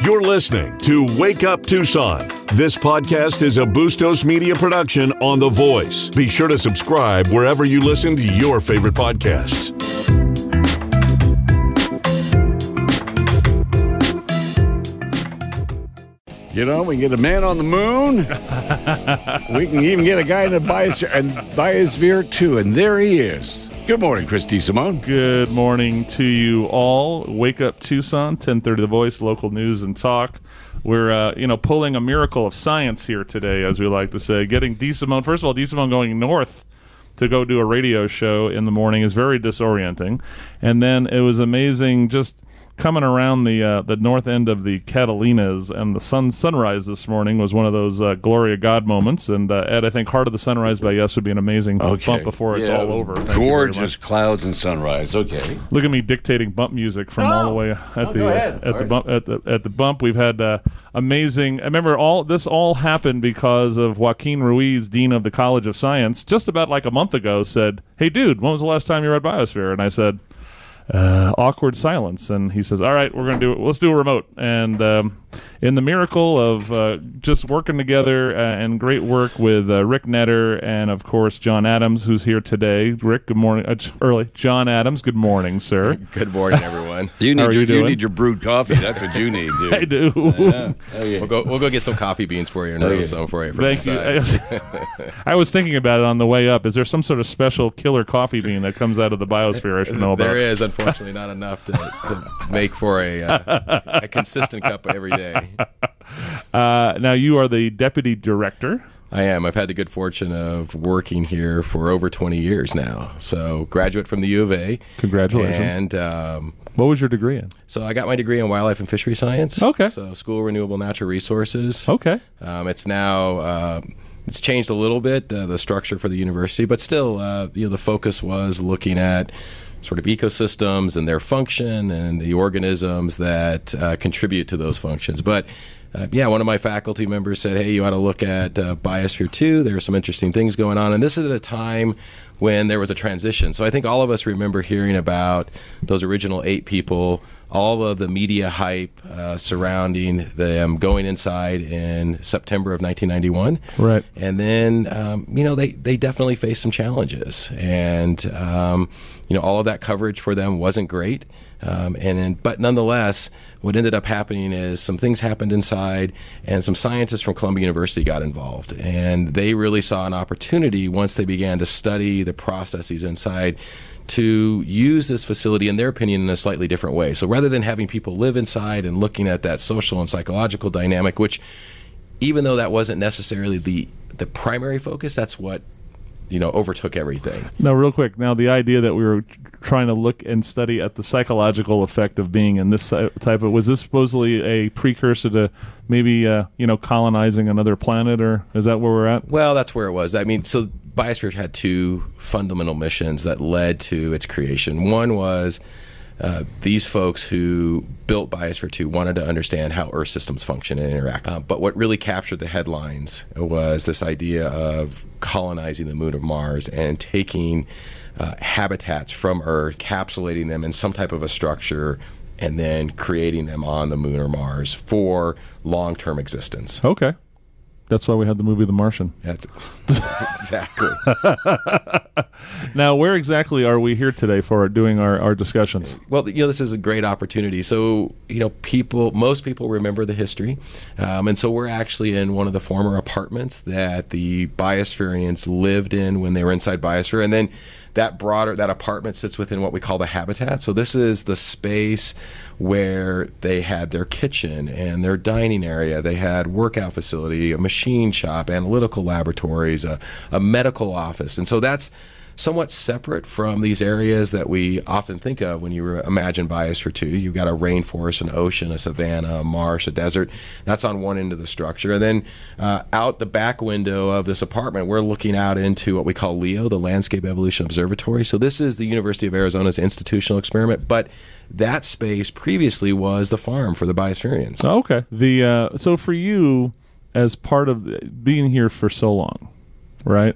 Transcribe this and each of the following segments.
You're listening to Wake Up Tucson. This podcast is a Bustos Media production on The Voice. Be sure to subscribe wherever you listen to your favorite podcasts. You know, we can get a man on the moon. We can even get a guy in the biosphere, too. And there he is. Good morning, Chris DeSimone. Good morning to you all. Wake Up Tucson, 1030 The Voice, local news and talk. We're, pulling a miracle of science here today, as we like to say. Getting DeSimone, first of all, DeSimone going north to go do a radio show in the morning is very disorienting. And then it was amazing just coming around the north end of the Catalinas, and the sunrise this morning was one of those glory of God moments. And Ed, I think Heart of the Sunrise by Yes would be an amazing bump before it's all over. Gorgeous clouds and sunrise. Okay. Look at me dictating bump music from all the way at the bump. We've had amazing. I remember this all happened because of Joaquin Ruiz, dean of the College of Science, just about like a month ago said, "Hey, dude, when was the last time you were at Biosphere?" And I said, awkward silence, and he says, all right, we're going to do it. Let's do a remote. And in the miracle of just working together and great work with Rick Netter and, of course, John Adams, who's here today. Rick, good morning. Early. John Adams, good morning, sir. Good morning, everyone. You need your brewed coffee. That's what you need, dude. I do. Oh, yeah. We'll go get some coffee beans for you and roast some for you. Thank you. I was thinking about it on the way up. Is there some sort of special killer coffee bean that comes out of the biosphere I should know about? There is, unfortunately, not enough to make for a consistent cup every day. Now, you are the deputy director. I am. I've had the good fortune of working here for over 20 years now. So, graduate from the U of A. Congratulations. And what was your degree in? So, I got my degree in wildlife and fishery science. Okay. So, School of Renewable Natural Resources. Okay. It's now it's changed a little bit, the structure for the university, but still, the focus was looking at sort of ecosystems and their function and the organisms that contribute to those functions. But one of my faculty members said, hey, you ought to look at Biosphere 2. There are some interesting things going on. And this is at a time when there was a transition. So I think all of us remember hearing about those original 8 people, all of the media hype surrounding them going inside in September of 1991. Right. And then, they definitely faced some challenges. And, all of that coverage for them wasn't great. But nonetheless, what ended up happening is some things happened inside, and some scientists from Columbia University got involved. And they really saw an opportunity once they began to study the processes inside to use this facility, in their opinion, in a slightly different way. So rather than having people live inside and looking at that social and psychological dynamic, which even though that wasn't necessarily the primary focus, that's what overtook everything. No, real quick. Now, the idea that we were trying to look and study at the psychological effect of being in this type of, was this supposedly a precursor to maybe, colonizing another planet, or is that where we're at? Well, that's where it was. I mean, so Biosphere had 2 fundamental missions that led to its creation. One was these folks who built Biosphere 2 wanted to understand how Earth systems function and interact. But what really captured the headlines was this idea of colonizing the moon of Mars and taking habitats from Earth, encapsulating them in some type of a structure, and then creating them on the moon or Mars for long-term existence. Okay. That's why we had the movie The Martian. That's exactly. Now, where exactly are we here today for doing our discussions? Well, this is a great opportunity. So, most people remember the history. And so we're actually in one of the former apartments that the Biospherians lived in when they were inside Biosphere. And then that apartment sits within what we call the habitat. So this is the space where they had their kitchen and their dining area. They had workout facility, a machine shop, analytical laboratories, a medical office. And so that's somewhat separate from these areas that we often think of when you imagine Biosphere 2. You've got a rainforest, an ocean, a savanna, a marsh, a desert. That's on one end of the structure. And then out the back window of this apartment, we're looking out into what we call LEO, the Landscape Evolution Observatory. So this is the University of Arizona's institutional experiment, but that space previously was the farm for the Biospherians. Oh, okay. So for you, as part of being here for so long, right?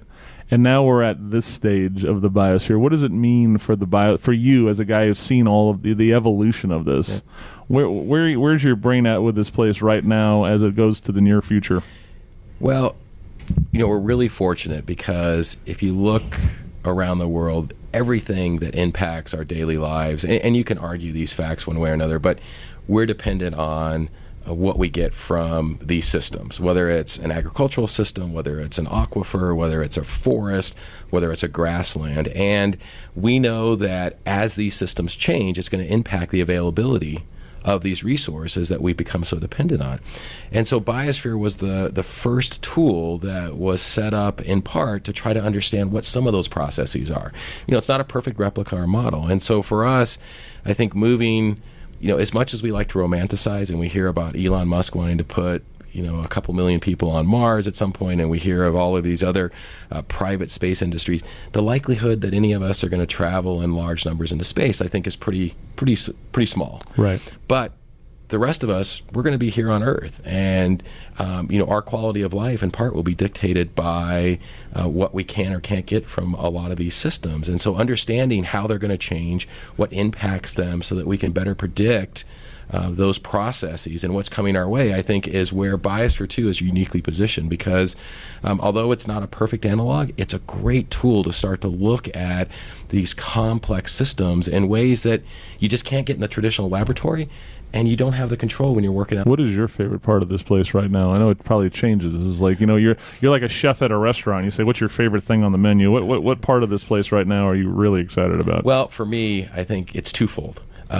and now we're at this stage of the biosphere. What does it mean for for you as a guy who's seen all of the evolution of this? Yeah. Where's your brain at with this place right now as it goes to the near future? Well, we're really fortunate because if you look around the world, everything that impacts our daily lives, and you can argue these facts one way or another, but we're dependent on what we get from these systems, whether it's an agricultural system, whether it's an aquifer, whether it's a forest, whether it's a grassland. And we know that as these systems change, it's going to impact the availability of these resources that we've become so dependent on. And so Biosphere was the first tool that was set up in part to try to understand what some of those processes are. It's not a perfect replica or model. And so for us, I think moving, as much as we like to romanticize and we hear about Elon Musk wanting to put a couple million people on Mars at some point, and we hear of all of these other private space industries, the likelihood that any of us are going to travel in large numbers into space, I think, is pretty small. Right. But the rest of us, we're going to be here on Earth, and our quality of life in part will be dictated by what we can or can't get from a lot of these systems. And so understanding how they're going to change, what impacts them, so that we can better predict those processes and what's coming our way, I think, is where Biosphere 2 is uniquely positioned, because although it's not a perfect analog, it's a great tool to start to look at these complex systems in ways that you just can't get in the traditional laboratory, and you don't have the control when you're working out. What is your favorite part of this place right now? I know it probably changes. This is like, you're like a chef at a restaurant. You say, what's your favorite thing on the menu? What part of this place right now are you really excited about? Well, for me, I think it's twofold.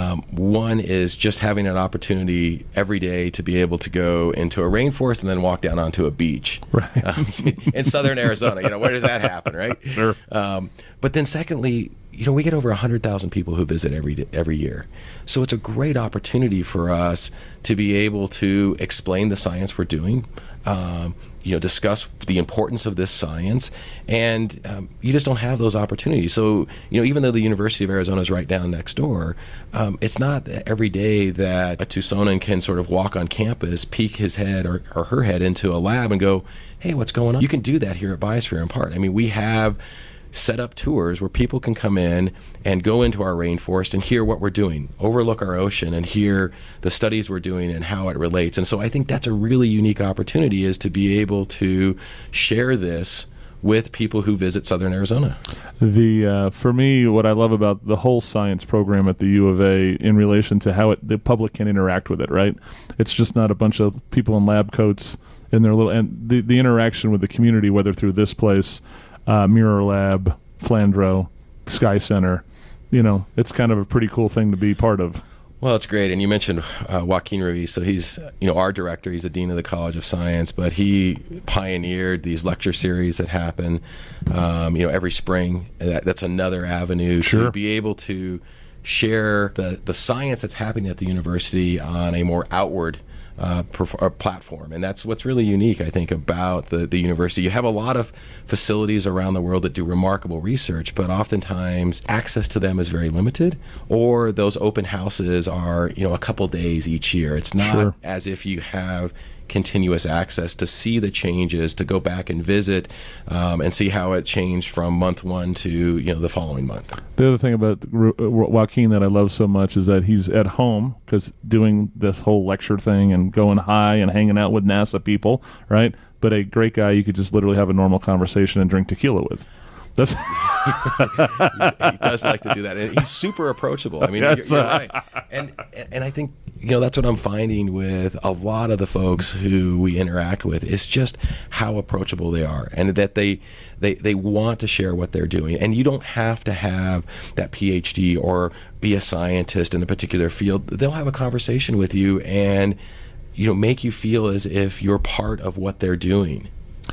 One is just having an opportunity every day to be able to go into a rainforest and then walk down onto a beach. Right. In southern Arizona. Where does that happen, right? Sure. But then secondly, we get over 100,000 people who visit every year. So it's a great opportunity for us to be able to explain the science we're doing, discuss the importance of this science, and you just don't have those opportunities. So, even though the University of Arizona is right down next door, it's not every day that a Tucsonan can sort of walk on campus, peek his head or her head into a lab and go, hey, what's going on? You can do that here at Biosphere in part. I mean, we have set up tours where people can come in and go into our rainforest and hear what we're doing, overlook our ocean, and hear the studies we're doing and how it relates. And so I think that's a really unique opportunity, is to be able to share this with people who visit southern Arizona. For me, what I love about the whole science program at the U of A in relation to how the public can interact with it, right? It's just not a bunch of people in lab coats in their little, and the interaction with the community, whether through this place, Mirror Lab, Flandreau, Sky Center, it's kind of a pretty cool thing to be part of. Well, it's great. And you mentioned Joaquin Ruiz. So he's, our director. He's the dean of the College of Science, but he pioneered these lecture series that happen, every spring. That's another avenue to be able to share the science that's happening at the university on a more outward platform. And that's what's really unique, I think, about the university. You have a lot of facilities around the world that do remarkable research, but oftentimes access to them is very limited, or those open houses are, a couple days each year. It's not as if you have continuous access to see the changes, to go back and visit and see how it changed from month one to the following month. The other thing about Joaquin that I love so much is that he's at home, because doing this whole lecture thing and going high and hanging out with NASA people, right? But a great guy you could just literally have a normal conversation and drink tequila with. That's he does like to do that. And he's super approachable. I mean, you're right. And I think, that's what I'm finding with a lot of the folks who we interact with, is just how approachable they are, and that they want to share what they're doing. And you don't have to have that PhD or be a scientist in a particular field. They'll have a conversation with you and, make you feel as if you're part of what they're doing.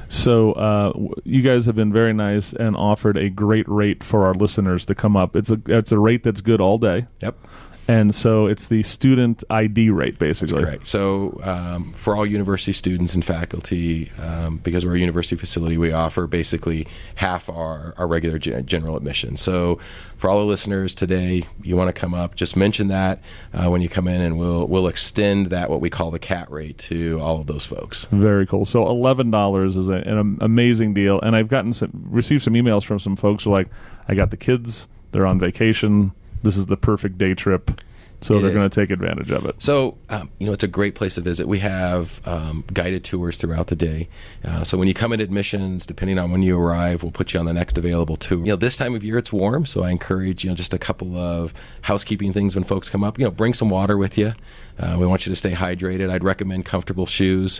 So you guys have been very nice and offered a great rate for our listeners to come up. It's a rate that's good all day. Yep. And so it's the student ID rate, basically. That's correct. So for all university students and faculty, because we're a university facility, we offer basically half our regular general admission. So for all the listeners today, you want to come up, just mention that when you come in, and we'll extend that, what we call the CAT rate, to all of those folks. Very cool. So $11 is an amazing deal. And I've received some emails from some folks who are like, I got the kids, they're on vacation, this is the perfect day trip. So they're going to take advantage of it. So, it's a great place to visit. We have guided tours throughout the day. So when you come in admissions, depending on when you arrive, we'll put you on the next available tour. This time of year it's warm, so I encourage, just a couple of housekeeping things when folks come up. Bring some water with you. We want you to stay hydrated. I'd recommend comfortable shoes.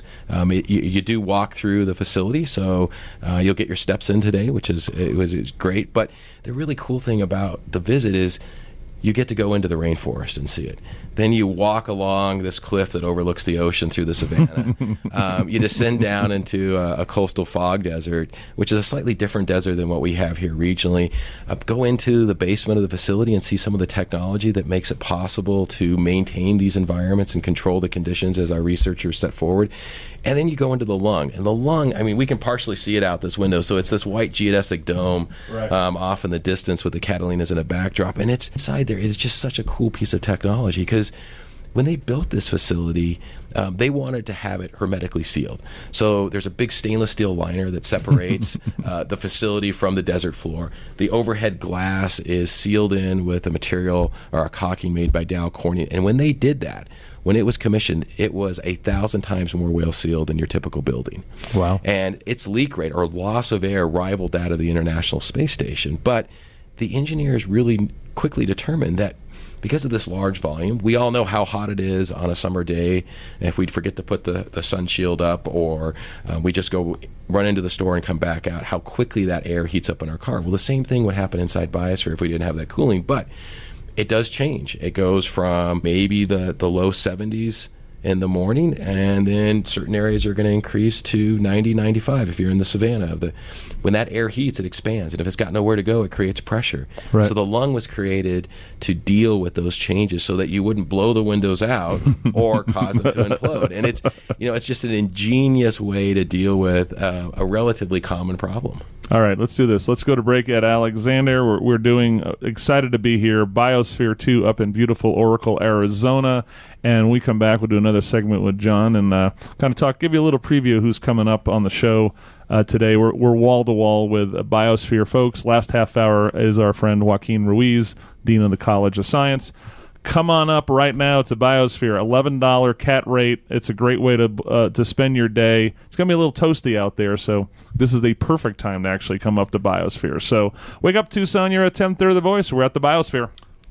You do walk through the facility, so you'll get your steps in today, which is great. But the really cool thing about the visit is you get to go into the rainforest and see it. Then you walk along this cliff that overlooks the ocean through the savannah. You descend down into a coastal fog desert, which is a slightly different desert than what we have here regionally. Go into the basement of the facility and see some of the technology that makes it possible to maintain these environments and control the conditions as our researchers set forward. And then you go into the lung. And the lung, we can partially see it out this window. So it's this white geodesic dome off in the distance with the Catalinas in a backdrop. And it's inside there. It's just such a cool piece of technology, because when they built this facility, they wanted to have it hermetically sealed. So there's a big stainless steel liner that separates the facility from the desert floor. The overhead glass is sealed in with a material or a caulking made by Dow Corning. And when they did that, when it was commissioned, it was 1,000 times more well sealed than your typical building. Wow. And its leak rate or loss of air rivaled that of the International Space Station. But the engineers really quickly determined that because of this large volume, we all know how hot it is on a summer day. And if we'd forget to put the sun shield up, or we just go run into the store and come back out, how quickly that air heats up in our car. Well, the same thing would happen inside Biosphere if we didn't have that cooling. But it does change. It goes from maybe the low 70s in the morning, and then certain areas are going to increase to 90, 95 if you're in the savannah. When that air heats, it expands, and if it's got nowhere to go, it creates pressure. Right. So the lung was created to deal with those changes so that you wouldn't blow the windows out or cause them to implode. And it's just an ingenious way to deal with a relatively common problem. All right, let's do this. Let's go to break at Alexander. We're doing, excited to be here, Biosphere 2 up in beautiful Oracle, Arizona. And we come back, we'll do another segment with John and kind of give you a little preview of who's coming up on the show today. We're wall-to-wall with Biosphere folks. Last half hour is our friend Joaquin Ruiz, Dean of the College of Science. Come on up right now to Biosphere, $11 CAT rate. It's a great way to spend your day. It's going to be a little toasty out there, so this is the perfect time to actually come up to Biosphere. So wake up, Tucson. You're at 10:30 The Voice. We're at the Biosphere.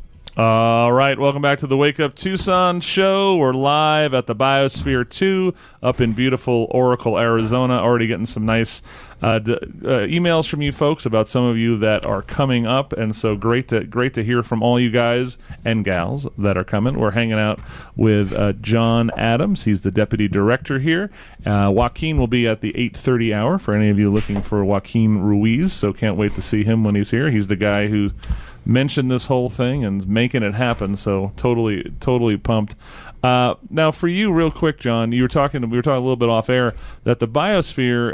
All right, welcome back to the Wake Up Tucson show. We're live at the Biosphere 2 up in beautiful Oracle, Arizona. Already getting some nice emails from you folks about some of you that are coming up, and so great to hear from all you guys and gals that are coming. We're hanging out with John Adams. He's the deputy director here. Joaquin will be at the 8:30 hour for any of you looking for Joaquin Ruiz, so can't wait to see him when he's here. He's the guy who mentioned this whole thing and making it happen, so totally pumped. Now for you, real quick, John, we were talking a little bit off air that the Biosphere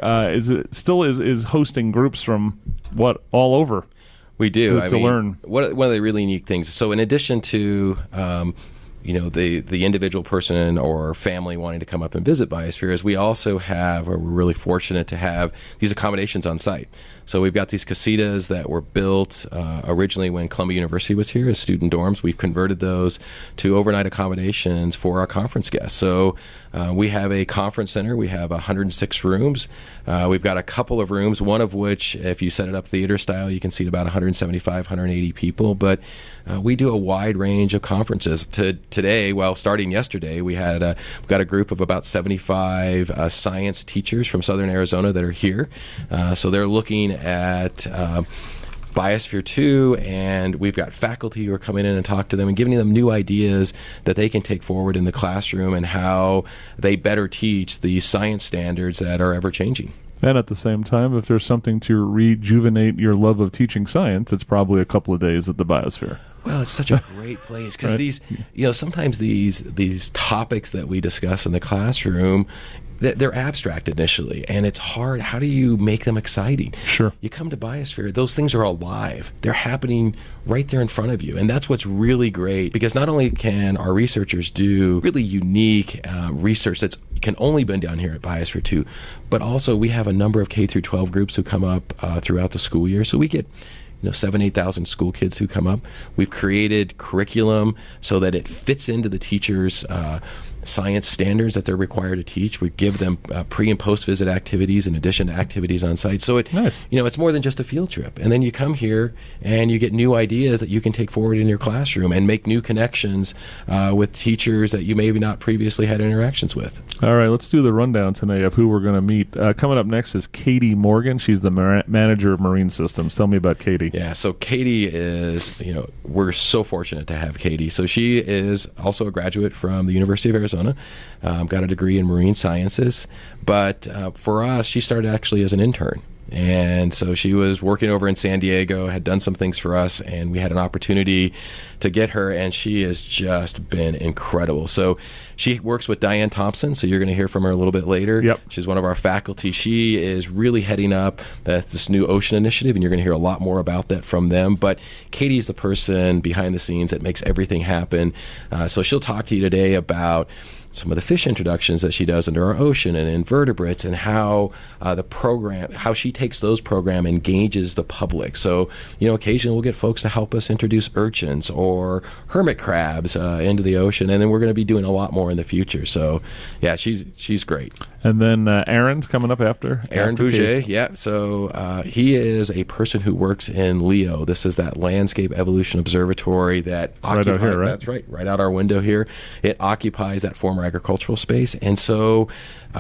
is hosting groups from all over. We do to learn. One of the really unique things. So in addition to the individual person or family wanting to come up and visit Biosphere, is we also have, or we're really fortunate to have, these accommodations on site. So we've got these casitas that were built originally when Columbia University was here as student dorms. We've converted those to overnight accommodations for our conference guests. So we have a conference center. We have 106 rooms. We've got a couple of rooms, one of which, if you set it up theater style, you can seat about 175, 180 people. But we do a wide range of conferences. Today, starting yesterday, we've got a group of about 75 science teachers from Southern Arizona that are here. So they're looking at Biosphere 2, and we've got faculty who are coming in and talk to them and giving them new ideas that they can take forward in the classroom and how they better teach the science standards that are ever changing. And at the same time, if there's something to rejuvenate your love of teaching science, it's probably a couple of days at the Biosphere. Well, it's such a great place because Right. these, sometimes these topics that we discuss in the classroom, they're abstract initially, and it's hard. How do you make them exciting? Sure. You come to Biosphere, those things are alive. They're happening right there in front of you, and that's what's really great, because not only can our researchers do really unique research that's can only be done here at Biosphere 2, but also we have a number of K through 12 groups who come up throughout the school year. So we get 7,000-8,000 school kids who come up. We've created curriculum so that it fits into the teachers' science standards that they're required to teach. We give them pre and post visit activities in addition to activities on site. So it's more than just a field trip. And then you come here and you get new ideas that you can take forward in your classroom and make new connections with teachers that you maybe not previously had interactions with. All right, let's do the rundown tonight of who we're going to meet. Coming up next is Katie Morgan. She's the manager of Marine Systems. Tell me about Katie. Yeah, so Katie is, we're so fortunate to have Katie. So she is also a graduate from the University of Arizona, got a degree in marine sciences. But for us, she started actually as an intern. And so she was working over in San Diego, had done some things for us, and we had an opportunity to get her, and she has just been incredible. So she works with Diane Thompson, so you're going to hear from her a little bit later. Yep. She's one of our faculty. She is really heading up this new ocean initiative, and you're going to hear a lot more about that from them. But Katie's the person behind the scenes that makes everything happen. So she'll talk to you today about some of the fish introductions that she does into our ocean and invertebrates, and how how she takes those program and engages the public. So, occasionally we'll get folks to help us introduce urchins or hermit crabs into the ocean, and then we're going to be doing a lot more in the future. So, yeah, she's great. And then Aaron's coming up after. Aaron Bouger, yeah. So he is a person who works in LEO. This is that Landscape Evolution Observatory that occupies. Right out here, right? That's right, right out our window here. It occupies that former agricultural space, and so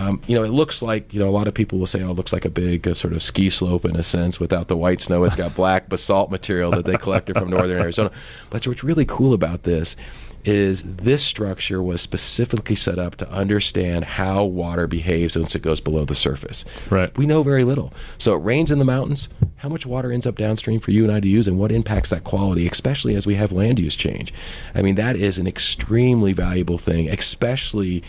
it looks like a lot of people will say, "Oh, it looks like a big sort of ski slope in a sense without the white snow." It's got black basalt material that they collected from northern Arizona. But what's really cool about this is this structure was specifically set up to understand how water behaves once it goes below the surface. Right. We know very little. So it rains in the mountains. How much water ends up downstream for you and I to use, and what impacts that quality, especially as we have land use change? I mean, that is an extremely valuable thing, especially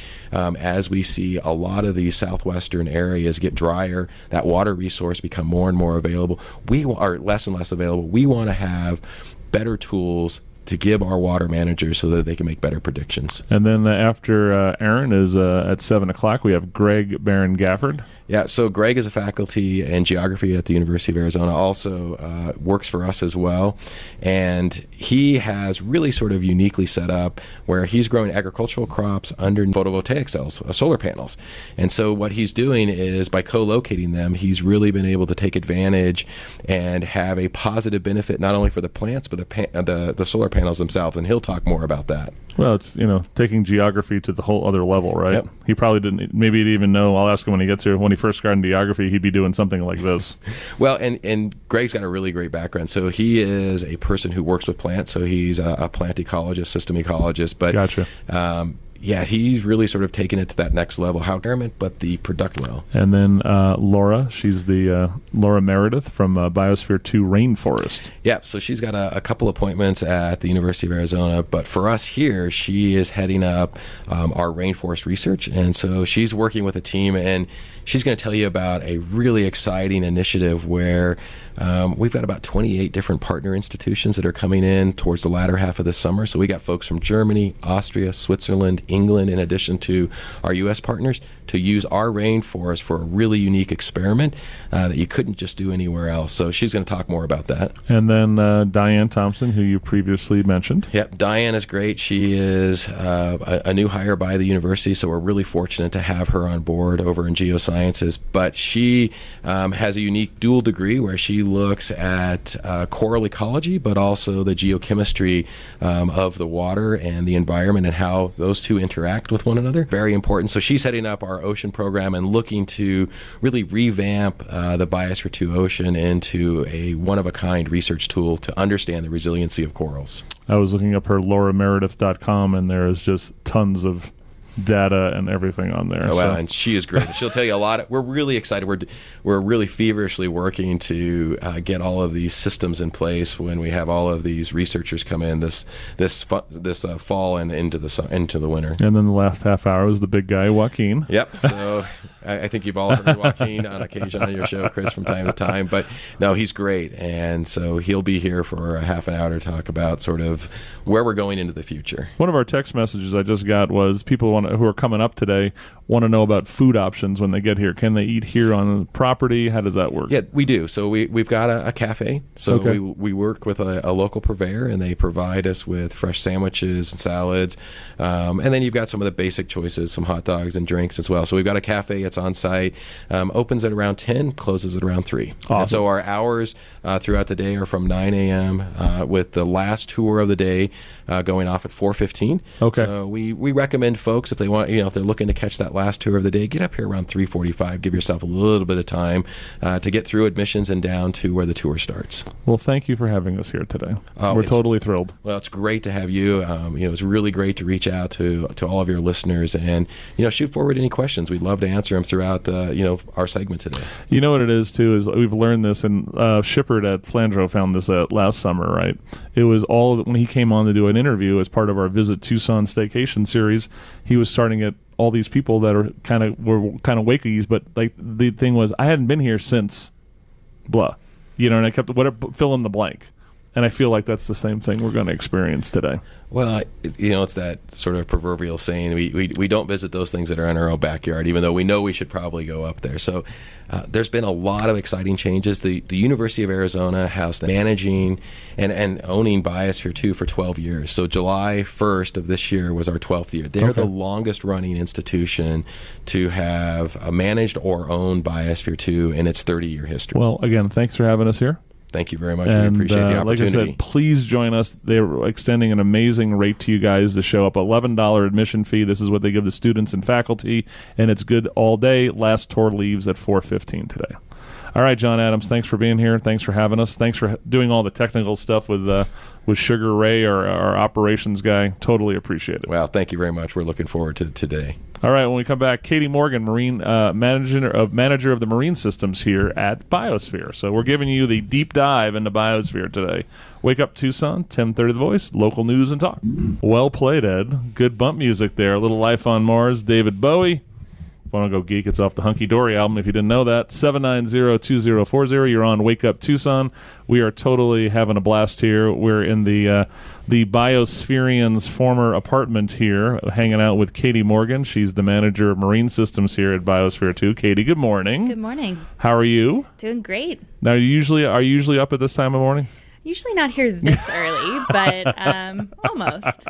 as we see a lot of these southwestern areas get drier, that water resource become more and more available. We are less and less available. We want to have better tools to give our water managers so that they can make better predictions. And then after Aaron is at 7 o'clock, we have Greg Barron-Gafford. Yeah, so Greg is a faculty in geography at the University of Arizona, also works for us as well. And he has really sort of uniquely set up where he's growing agricultural crops under photovoltaic cells, solar panels. And so what he's doing is by co-locating them, he's really been able to take advantage and have a positive benefit not only for the plants, but the solar panels themselves. And he'll talk more about that. Well, it's, taking geography to the whole other level, right? Yep. He probably didn't, maybe he'd even know, I'll ask him when he gets here, when he first started in geography, he'd be doing something like this. Well, and Greg's got a really great background. So he is a person who works with plants, so he's a plant ecologist, system ecologist. But Gotcha. Yeah, he's really sort of taken it to that next level. How environment, but the product well. And then Laura, she's the Laura Meredith from Biosphere 2 Rainforest. Yeah, so she's got a couple appointments at the University of Arizona, but for us here, she is heading up our rainforest research, and so she's working with a team, and she's going to tell you about a really exciting initiative where we've got about 28 different partner institutions that are coming in towards the latter half of this summer. So we got folks from Germany, Austria, Switzerland, England, in addition to our U.S. partners, to use our rainforest for a really unique experiment that you couldn't just do anywhere else. So she's going to talk more about that. And then Diane Thompson, who you previously mentioned. Yep, Diane is great. She is a new hire by the university, so we're really fortunate to have her on board over in geosciences. But she has a unique dual degree where she looks at coral ecology, but also the geochemistry of the water and the environment and how those two interact with one another. Very important. So she's heading up our ocean program and looking to really revamp the Biosphere 2 ocean into a one-of-a-kind research tool to understand the resiliency of corals. I was looking up her laurameredith.com, and there is just tons of data and everything on there. Oh, wow, and she is great. She'll tell you a lot. We're really excited. We're really feverishly working to get all of these systems in place when we have all of these researchers come in this fall and into the winter. And then the last half hour is the big guy, Joaquin. Yep. So I think you've all heard Joaquin on occasion on your show, Chris, from time to time. But no, he's great, and so he'll be here for a half an hour to talk about sort of where we're going into the future. One of our text messages I just got was people who are coming up today want to know about food options when they get here. Can they eat here on the property? How does that work? Yeah, we do. So we've got a cafe. So okay. we work with a local purveyor, and they provide us with fresh sandwiches and salads. And then you've got some of the basic choices, some hot dogs and drinks as well. So we've got a cafe. It's on site. Opens at around 10, closes at around 3. Awesome. And so our hours throughout the day are from 9 a.m. With the last tour of the day going off at 4:15. Okay. So we recommend folks, if they want, if they're looking to catch that last tour of the day, get up here around 3:45. Give yourself a little bit of time to get through admissions and down to where the tour starts. Well, thank you for having us here today. Oh, We're totally thrilled. Well, it's great to have you. It's really great to reach out to all of your listeners and shoot forward any questions. We'd love to answer them throughout our segment today. You know what it is too is we've learned this, and Shippard at Flandreau found this last summer. Right, it was all when he came on to do an interview as part of our Visit Tucson Staycation series. He was starting at all these people that were kind of wakies, but like the thing was I hadn't been here since blah, and I kept fill in the blank. And I feel like that's the same thing we're going to experience today. Well, it's that sort of proverbial saying, we don't visit those things that are in our own backyard, even though we know we should probably go up there. So there's been a lot of exciting changes. The University of Arizona has been managing and owning Biosphere 2 for 12 years. So July 1st of this year was our 12th year. They're the longest running institution to have managed or owned Biosphere 2 in its 30-year history. Well, again, thanks for having us here. Thank you very much. We appreciate the opportunity. Like I said, please join us. They're extending an amazing rate to you guys to show up. $11 admission fee. This is what they give the students and faculty, and it's good all day. Last tour leaves at 4:15 today. All right, John Adams, thanks for being here. Thanks for having us. Thanks for doing all the technical stuff with Sugar Ray, our operations guy. Totally appreciate it. Well, thank you very much. We're looking forward to today. All right, when we come back, Katie Morgan, Marine manager of the Marine Systems here at Biosphere. So we're giving you the deep dive into Biosphere today. Wake Up Tucson, 10:30 The Voice, local news and talk. Well played, Ed. Good bump music there. A little Life on Mars, David Bowie. If you want to go geek, it's off the Hunky Dory album, if you didn't know that. 790-2040. You're on Wake Up Tucson. We are totally having a blast here. We're in the Biospherians' former apartment here, hanging out with Katie Morgan. She's the manager of Marine Systems here at Biosphere 2. Katie, good morning. Good morning. How are you? Doing great. Now, are you usually up at this time of morning? Usually not here this early, but almost.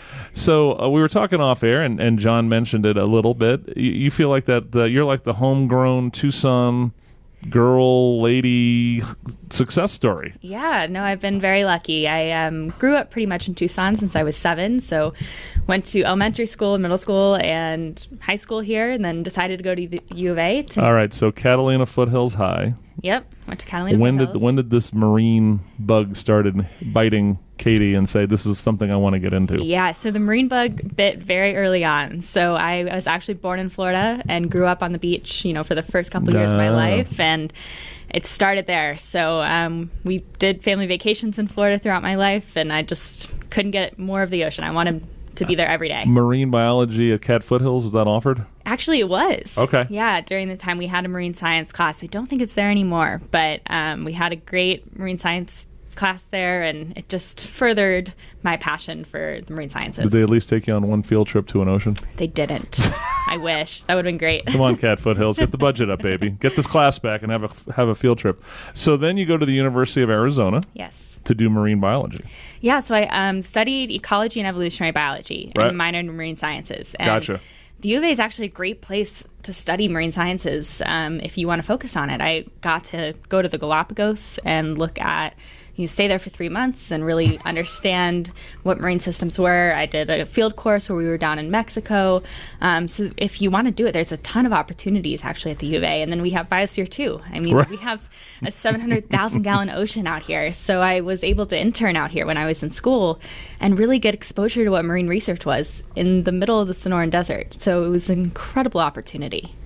So we were talking off air, and John mentioned it a little bit. You feel like that you're like the homegrown Tucson girl, lady success story. Yeah, no, I've been very lucky. I grew up pretty much in Tucson since I was 7, so went to elementary school, middle school, and high school here, and then decided to go to the U of A. All right, so Catalina Foothills High. Yep, went to Catalina Foothills. When did this marine bug started biting Katie and say, this is something I want to get into? Yeah, so the marine bug bit very early on. So I was actually born in Florida and grew up on the beach, for the first couple of years of my life, and it started there. So we did family vacations in Florida throughout my life, and I just couldn't get more of the ocean. I wanted to be there every day. Marine biology at Cat Foothills, was that offered? Actually, it was. Okay. Yeah, during the time we had a marine science class. I don't think it's there anymore, but we had a great marine science class there, and it just furthered my passion for the marine sciences. Did they at least take you on one field trip to an ocean? They didn't. I wish. That would have been great. Come on, Cat Foothills. Get the budget up, baby. Get this class back and have a field trip. So then you go to the University of Arizona. Yes. To do marine biology. Yeah, so I studied ecology and evolutionary biology right. and minored in marine sciences. And gotcha. The U of A is actually a great place to study marine sciences if you want to focus on it. I got to go to the Galapagos and look at, stay there for 3 months and really understand what marine systems were. I did a field course where we were down in Mexico. So if you want to do it, there's a ton of opportunities actually at the U of A. And then we have Biosphere 2. I mean, we have a 700,000 gallon ocean out here. So I was able to intern out here when I was in school and really get exposure to what marine research was in the middle of the Sonoran Desert. So it was an incredible opportunity.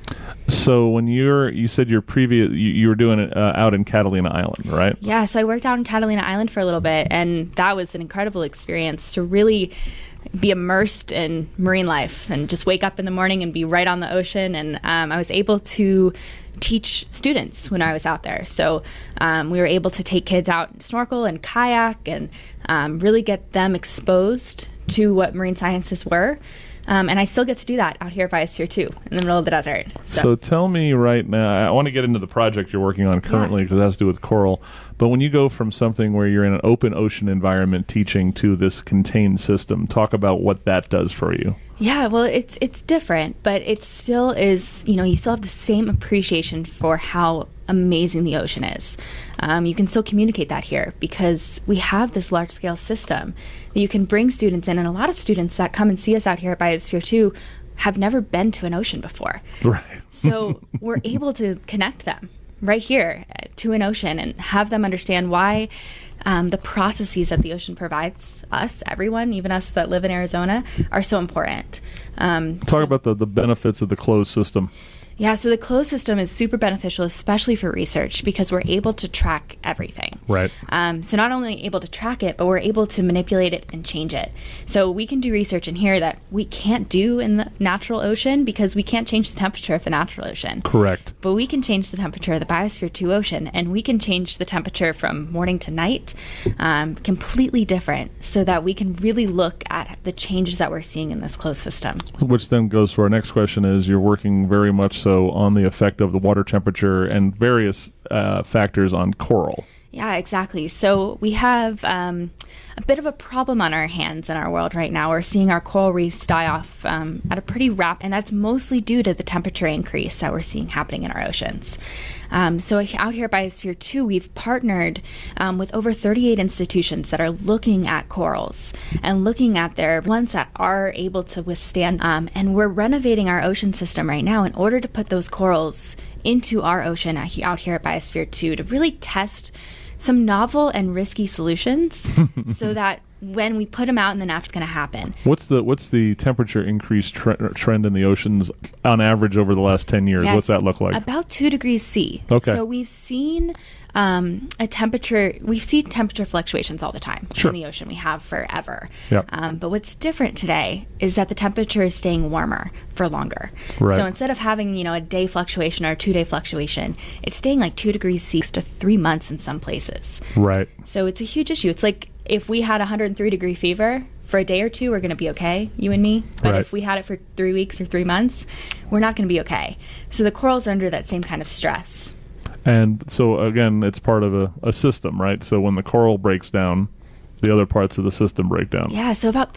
So when you said you were doing it out in Catalina Island, right? Yeah, so I worked out in Catalina Island for a little bit, and that was an incredible experience to really be immersed in marine life and just wake up in the morning and be right on the ocean. And I was able to teach students when I was out there. So we were able to take kids out and snorkel and kayak and really get them exposed to what marine sciences were. And I still get to do that out here at Biosphere 2 in the middle of the desert. So tell me right now, I want to get into the project you're working on currently because it has to do with coral. But when you go from something where you're in an open ocean environment teaching to this contained system, talk about what that does for you. Yeah, well, it's different, but it still is, you still have the same appreciation for how amazing the ocean is. You can still communicate that here because we have this large-scale system that you can bring students in, and a lot of students that come and see us out here at Biosphere 2 have never been to an ocean before. Right. So we're able to connect them right here to an ocean and have them understand why the processes that the ocean provides us, everyone, even us that live in Arizona, are so important. Talk about the benefits of the closed system. Yeah, so the closed system is super beneficial, especially for research, because we're able to track everything. Right. So not only able to track it, but we're able to manipulate it and change it. So we can do research in here that we can't do in the natural ocean because we can't change the temperature of the natural ocean. Correct. But we can change the temperature of the Biosphere 2 ocean, and we can change the temperature from morning to night completely different so that we can really look at the changes that we're seeing in this closed system. Which then goes to our next question is you're working very much so on the effect of the water temperature and various factors on coral. Yeah, exactly. So we have a bit of a problem on our hands in our world right now. We're seeing our coral reefs die off at a pretty rapid, and that's mostly due to the temperature increase that we're seeing happening in our oceans. So out here at Biosphere 2, we've partnered with over 38 institutions that are looking at corals and looking at their ones that are able to withstand. And we're renovating our ocean system right now in order to put those corals into our ocean out here at Biosphere 2 to really test some novel and risky solutions so that when we put them out in the natural, it's going to happen. What's the temperature increase trend in the oceans on average over the last 10 years? Yes, what's that look like? About 2 degrees C. Okay. So we've seen temperature fluctuations all the time in the ocean. We have forever. Yep. But what's different today is that the temperature is staying warmer for longer. Right. So instead of having, a day fluctuation or a 2-day fluctuation, it's staying like 2 degrees C to 3 months in some places. Right. So it's a huge issue. It's like if we had 103-degree fever for a day or two, we're going to be okay, you and me. But Right. if we had it for 3 weeks or 3 months, we're not going to be okay. So the corals are under that same kind of stress. And so, again, it's part of a system, right? So when the coral breaks down, the other parts of the system break down. Yeah, so about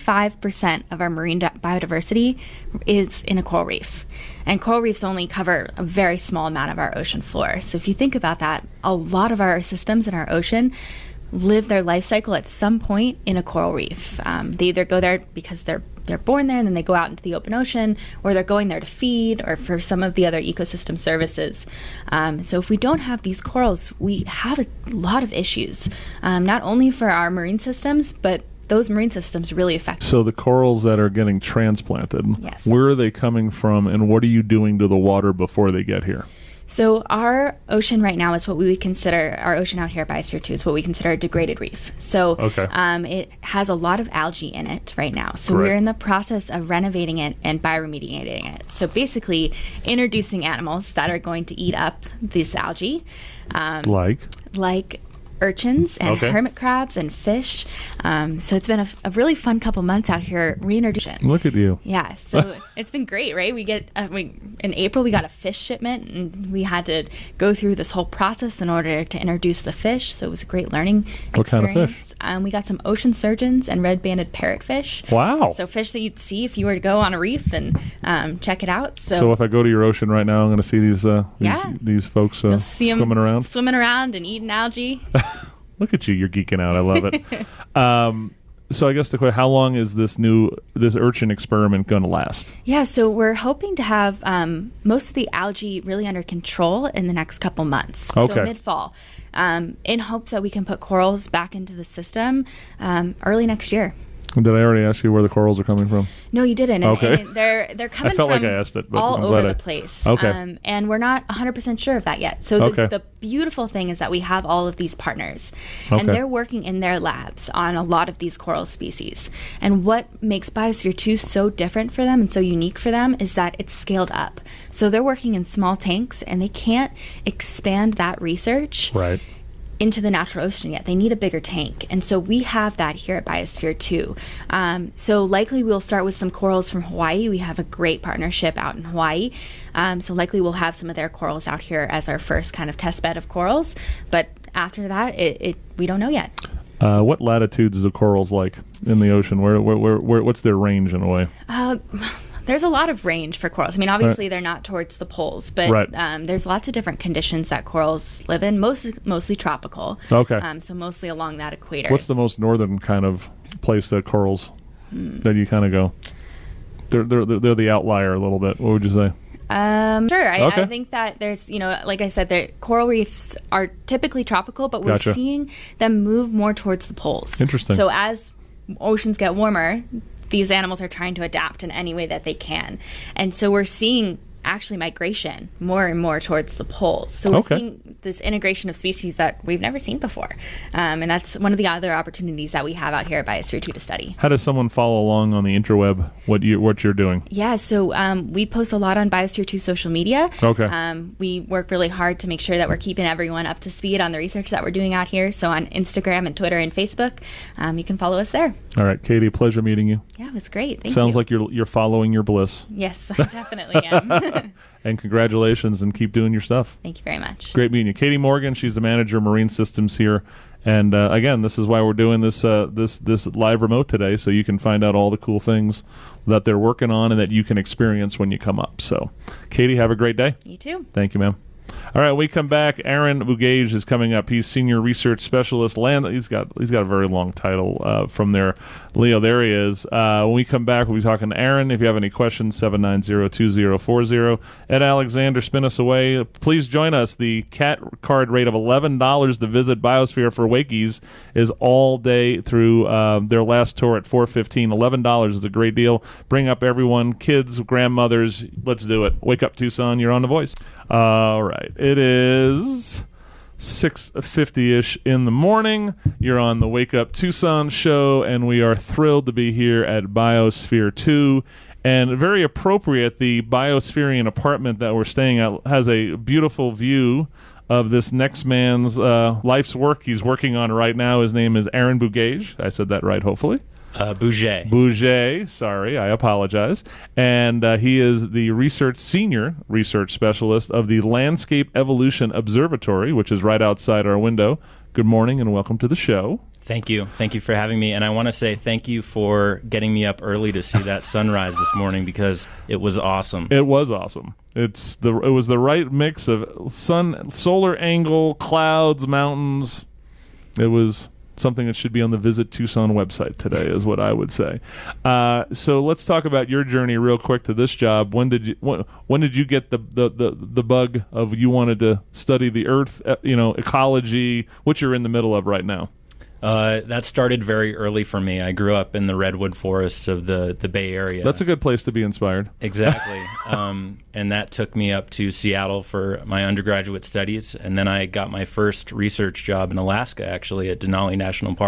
25% of our marine biodiversity is in a coral reef. And coral reefs only cover a very small amount of our ocean floor. So if you think about that, a lot of our systems in our ocean live their life cycle at some point in a coral reef. They either go there because they're born there and then they go out into the open ocean, or they're going there to feed or for some of the other ecosystem services. So if we don't have these corals, we have a lot of issues, not only for our marine systems, but those marine systems really affect. So the corals that are getting transplanted, Yes. Where are they coming from and what are you doing to the water before they get here? So our ocean right now is what we would consider, our ocean out here at Biosphere 2 is what we consider a degraded reef. So it has a lot of algae in it right now. So Correct. we're in the process of renovating it and bioremediating it. So basically introducing animals that are going to eat up this algae. Like urchins and hermit crabs and fish. So it's been a really fun couple months out here reintroducing. Look at you. Yeah, so it's been great, right? We get in April we got a fish shipment, and we had to go through this whole process in order to introduce the fish. So it was a great learning experience. What kind of fish? We got some ocean sturgeons and red-banded parrotfish. Wow! So fish that you'd see if you were to go on a reef and check it out. So if I go to your ocean right now, I'm going to see these folks swimming around and eating algae. Look at you! You're geeking out. I love it. So I guess the question: how long is this urchin experiment going to last? Yeah, so we're hoping to have most of the algae really under control in the next couple months. Okay. So mid-fall, in hopes that we can put corals back into the system early next year. Did I already ask you where the corals are coming from? No, you didn't. Okay. And they're coming I felt from like I asked it, but all I'm over glad the place. Okay. And we're not 100% sure of that yet. So the beautiful thing is that we have all of these partners, and they're working in their labs on a lot of these coral species. And what makes Biosphere 2 so different for them and so unique for them is that it's scaled up. So they're working in small tanks, and they can't expand that research into the natural ocean yet. They need a bigger tank. And so we have that here at Biosphere 2. So likely we'll start with some corals from Hawaii. We have a great partnership out in Hawaii. So likely we'll have some of their corals out here as our first kind of test bed of corals. But after that, we don't know yet. What latitudes is the corals like in the ocean? Where what's their range in a way? There's a lot of range for corals. I mean, obviously they're not towards the poles, but there's lots of different conditions that corals live in, mostly tropical. Okay. So mostly along that equator. What's the most northern kind of place that corals that you kind of go? They're the outlier a little bit. What would you say? Sure. I think that there's, like I said, the coral reefs are typically tropical, but we're seeing them move more towards the poles. Interesting. So as oceans get warmer, these animals are trying to adapt in any way that they can. And so we're seeing actually migration more and more towards the poles. So we're seeing this integration of species that we've never seen before. And that's one of the other opportunities that we have out here at Biosphere 2 to study. How does someone follow along on the interweb what you're doing? Yeah, so we post a lot on Biosphere 2 social media. Okay. We work really hard to make sure that we're keeping everyone up to speed on the research that we're doing out here. So on Instagram and Twitter and Facebook, you can follow us there. All right, Katie, pleasure meeting you. Yeah, it was great. Thank you. Sounds like you're following your bliss. Yes, I definitely am. And congratulations, and keep doing your stuff. Thank you very much. Great meeting you. Katie Morgan, she's the manager of Marine Systems here. And again, this is why we're doing this live remote today, so you can find out all the cool things that they're working on and that you can experience when you come up. So, Katie, have a great day. You too. Thank you, ma'am. All right, when we come back, Aaron Bugage is coming up. He's Senior Research Specialist. He's got a very long title from there. Leo, there he is. When we come back, we'll be talking to Aaron. If you have any questions, 790-2040. Ed Alexander, spin us away. Please join us. The CAT card rate of $11 to visit Biosphere for Wakies is all day through their last tour at 4:15. $11 is a great deal. Bring up everyone, kids, grandmothers. Let's do it. Wake up, Tucson. You're on The Voice. All right. It is 6:50-ish in the morning. You're on the Wake Up Tucson show, and we are thrilled to be here at Biosphere 2. And very appropriate, the Biospherian apartment that we're staying at has a beautiful view of this next man's life's work he's working on right now. His name is Aaron Bugage. I said that right, hopefully. Bouget, sorry, I apologize. And he is the senior research specialist of the Landscape Evolution Observatory, which is right outside our window. Good morning and welcome to the show. Thank you. Thank you for having me. And I want to say thank you for getting me up early to see that sunrise this morning, because it was awesome. It was awesome. It was the right mix of solar angle, clouds, mountains. It was something that should be on the Visit Tucson website today, is what I would say. So let's talk about your journey real quick to this job. When did you get the bug of you wanted to study the Earth, ecology, which you're in the middle of right now? That started very early for me. I grew up in the redwood forests of the Bay Area. That's a good place to be inspired. Exactly. And that took me up to Seattle for my undergraduate studies. And then I got my first research job in Alaska, actually, at Denali National Park.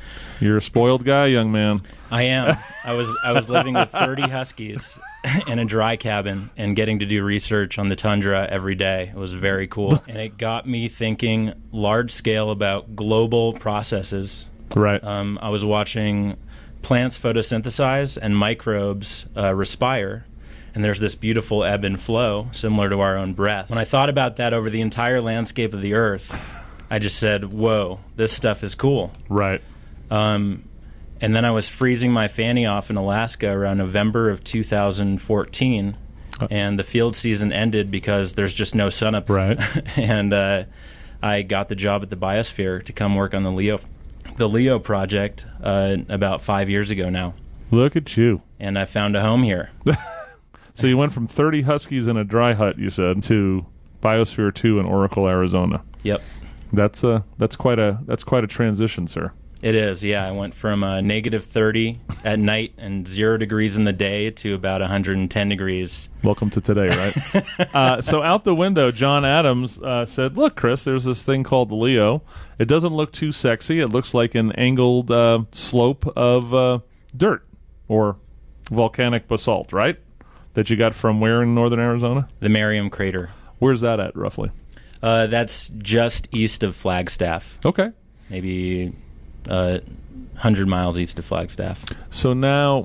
You're a spoiled guy, young man. I am. I was living with 30 huskies in a dry cabin and getting to do research on the tundra every day. It was very cool. And it got me thinking large scale about global processes. Right. I was watching plants photosynthesize and microbes respire. And there's this beautiful ebb and flow similar to our own breath. When I thought about that over the entire landscape of the earth, I just said, whoa, this stuff is cool. Right. And then I was freezing my fanny off in Alaska around November of 2014, and the field season ended because there's just no sun up there. Right. And I got the job at the Biosphere to come work on the LEO project about 5 years ago now. Look at you. And I found a home here. So you went from 30 huskies in a dry hut, you said, to Biosphere 2 in Oracle, Arizona. Yep. That's quite a transition, sir. It is, yeah. I went from negative 30 at night and 0 degrees in the day to about 110 degrees. Welcome to today, right? So out the window, John Adams said, look, Chris, there's this thing called the Leo. It doesn't look too sexy. It looks like an angled slope of dirt or volcanic basalt, right? That you got from where in northern Arizona? The Merriam Crater. Where's that at, roughly? That's just east of Flagstaff. Okay. Maybe 100 miles east of Flagstaff. So now,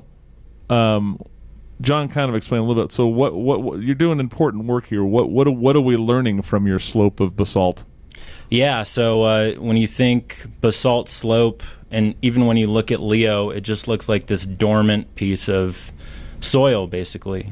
John kind of explained a little bit. So what you're doing important work here. What are we learning from your slope of basalt? Yeah, so when you think basalt slope, and even when you look at Leo, it just looks like this dormant piece of soil, basically.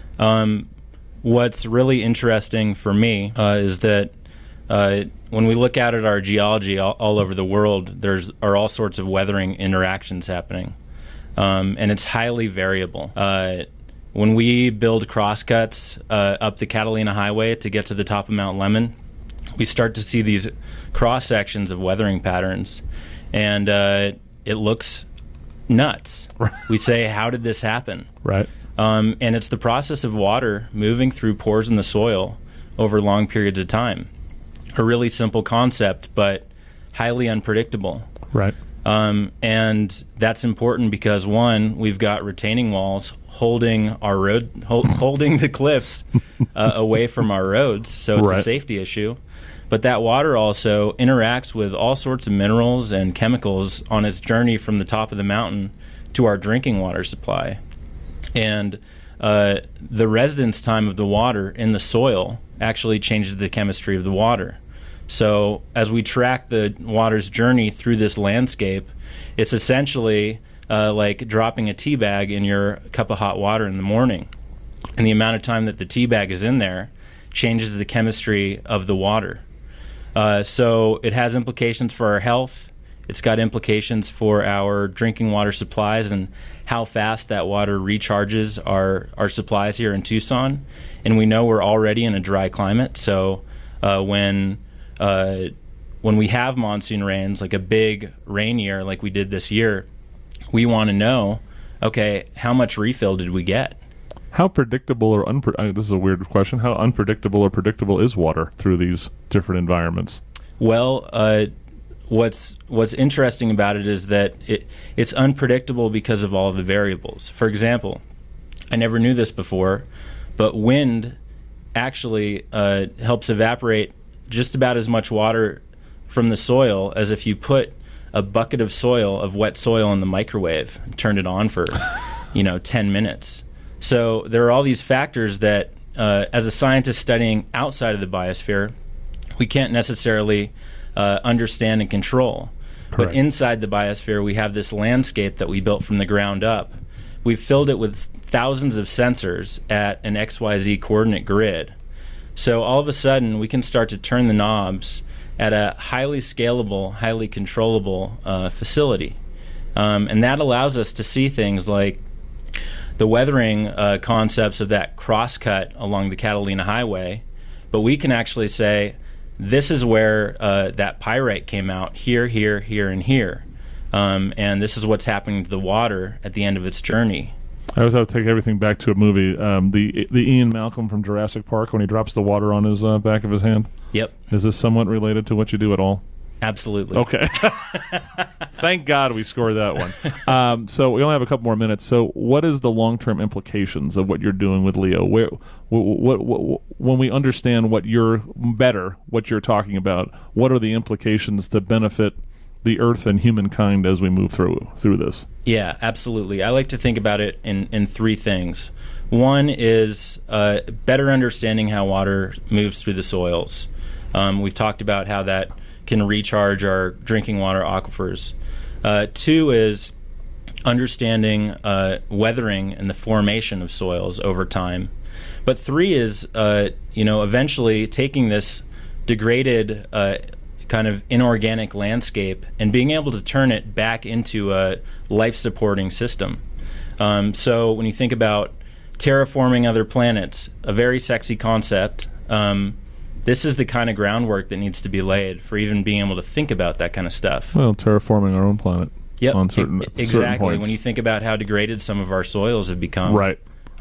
What's really interesting for me is that when we look out at our geology all over the world, are all sorts of weathering interactions happening, and it's highly variable. When we build crosscuts up the Catalina Highway to get to the top of Mount Lemmon, we start to see these cross sections of weathering patterns, and it looks nuts. We say, how did this happen? Right. And it's the process of water moving through pores in the soil over long periods of time. A really simple concept, but highly unpredictable. Right. And that's important because, one, we've got retaining walls holding our road, holding the cliffs away from our roads, so it's a safety issue. But that water also interacts with all sorts of minerals and chemicals on its journey from the top of the mountain to our drinking water supply. And the residence time of the water in the soil actually changes the chemistry of the water. So as we track the water's journey through this landscape, it's essentially like dropping a tea bag in your cup of hot water in the morning. And the amount of time that the tea bag is in there changes the chemistry of the water. So it has implications for our health. It's got implications for our drinking water supplies and how fast that water recharges our supplies here in Tucson. And we know we're already in a dry climate, so when we have monsoon rains, like a big rain year like we did this year, we want to know, okay, how much refill did we get? How predictable or this is a weird question. How unpredictable or predictable is water through these different environments? Well, what's interesting about it is that it's unpredictable because of all of the variables. For example, I never knew this before, but wind actually helps evaporate just about as much water from the soil as if you put a bucket of wet soil in the microwave and turned it on for 10 minutes. So there are all these factors that as a scientist studying outside of the biosphere, we can't necessarily understand and control. Correct. But inside the biosphere, we have this landscape that we built from the ground up. We've filled it with thousands of sensors at an XYZ coordinate grid. So all of a sudden, we can start to turn the knobs at a highly scalable, highly controllable facility. And that allows us to see things like the weathering concepts of that crosscut along the Catalina Highway. But we can actually say, this is where that pyrite came out, here, here, here, and here. And this is what's happening to the water at the end of its journey. I always have to take everything back to a movie. The Ian Malcolm from Jurassic Park when he drops the water on his back of his hand. Yep. Is this somewhat related to what you do at all? Absolutely. Okay. Thank God we scored that one. So we only have a couple more minutes. So what is the long-term implications of what you're doing with Leo? When we understand what you're talking about, what are the implications to benefit the Earth and humankind as we move through this? Yeah, absolutely. I like to think about it in three things. One is better understanding how water moves through the soils. We've talked about how that can recharge our drinking water aquifers. Two is understanding weathering and the formation of soils over time. But three is, eventually taking this degraded kind of inorganic landscape and being able to turn it back into a life-supporting system. So when you think about terraforming other planets, a very sexy concept, this is the kind of groundwork that needs to be laid for even being able to think about that kind of stuff. Well, terraforming our own planet. Yep, on certain points. When you think about how degraded some of our soils have become, right?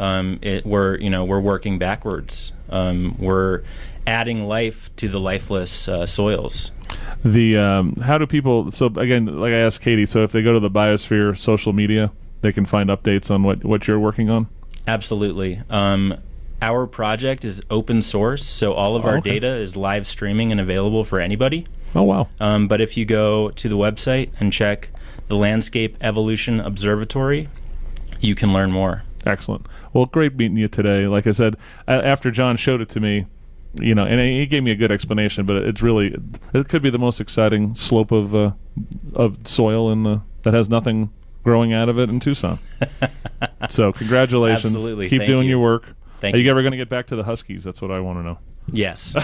We're working backwards. We're adding life to the lifeless soils. How do people? So again, like I asked Katie, so if they go to the Biosphere social media, they can find updates on what you're working on. Absolutely. Our project is open source, so all of our data is live streaming and available for anybody. Oh, wow. But if you go to the website and check the Landscape Evolution Observatory, you can learn more. Excellent. Well, great meeting you today. Like I said, after John showed it to me, and he gave me a good explanation, but it could be the most exciting slope of soil that has nothing growing out of it in Tucson. So congratulations. Absolutely. Keep doing your work. Thank Are you you ever going to get back to the Huskies? That's what I want to know. Yes.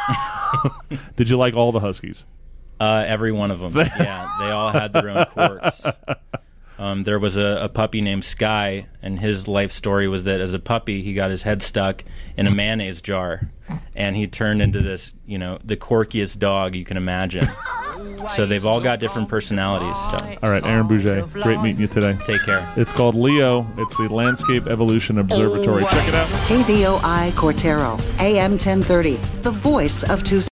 Did you like all the Huskies? Every one of them. Yeah, they all had their own quirks. There was a puppy named Sky, and his life story was that as a puppy, he got his head stuck in a mayonnaise jar, and he turned into this, the quirkiest dog you can imagine. So they've all got different personalities. So. All right, Aaron Bouget, great meeting you today. Take care. It's called Leo. It's the Landscape Evolution Observatory. Check it out. KVOI Cortero, AM 1030, the voice of Tucson.